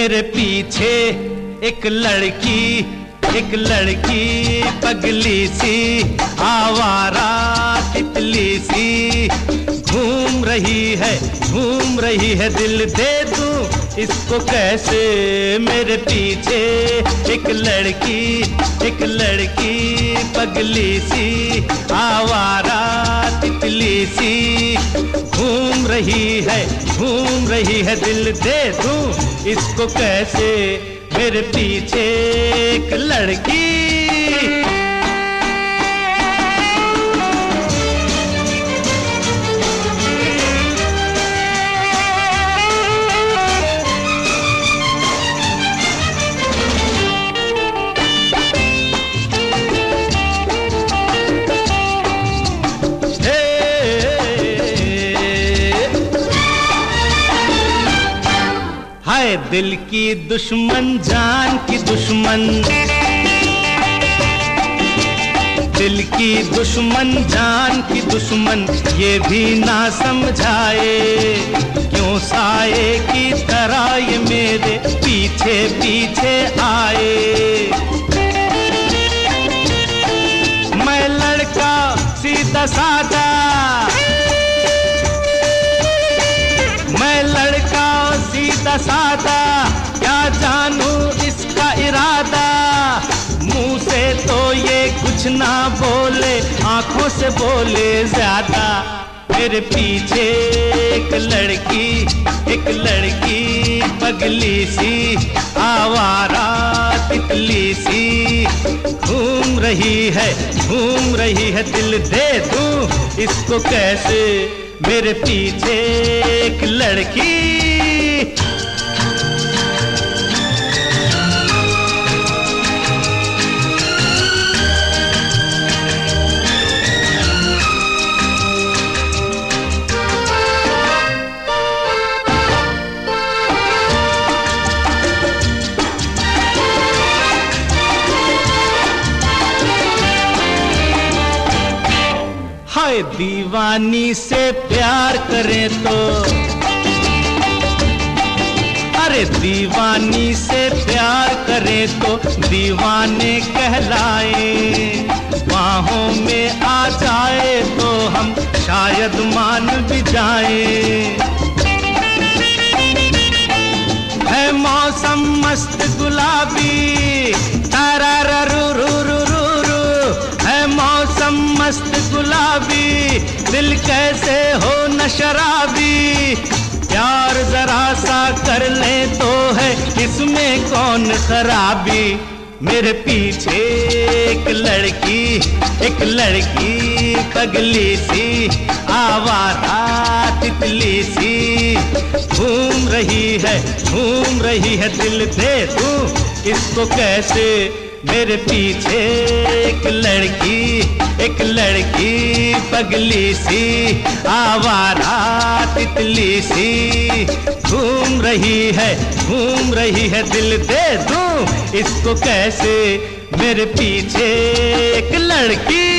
मेरे पीछे एक लड़की पगली सी आवारा तितली सी घूम रही है दिल दे दूं इसको कैसे। मेरे पीछे एक लड़की पगली सी आवारा तितली सी घूम रही है दिल दे दूं इसको कैसे। मेरे पीछे एक लड़की हाय दिल की दुश्मन जान की दुश्मन, दिल की दुश्मन जान की दुश्मन ये भी ना समझाए क्यों साए की तरह ये मेरे पीछे पीछे आए। मैं लड़का सीधा साधा, मैं लड़का सीधा साधा क्या जानूं इसका इरादा। मुंह से तो ये कुछ ना बोले आंखों से बोले ज्यादा। मेरे पीछे एक लड़की पगली सी आवारा तितली सी घूम रही है दिल दे दूं इसको कैसे। मेरे पीछे एक लड़की हाय दीवानी से प्यार करें तो, अरे दीवानी से प्यार करें तो दीवाने कहलाए। बाहों में आ जाए तो हम शायद मान भी जाए। है मौसम मस्त गुलाबी तारारूरूरूरू, है मौसम मस्त गुलाबी दिल कैसे हो न शराबी। प्यार जरा सा कर ले तो है इसमें कौन खराबी। मेरे पीछे एक लड़की पगली सी आवारा तितली सी घूम रही है दिल दे दूं इसको कैसे। मेरे पीछे एक लड़की पगली सी आवारा तितली सी घूम रही है दिल दे दूं इसको कैसे। मेरे पीछे एक लड़की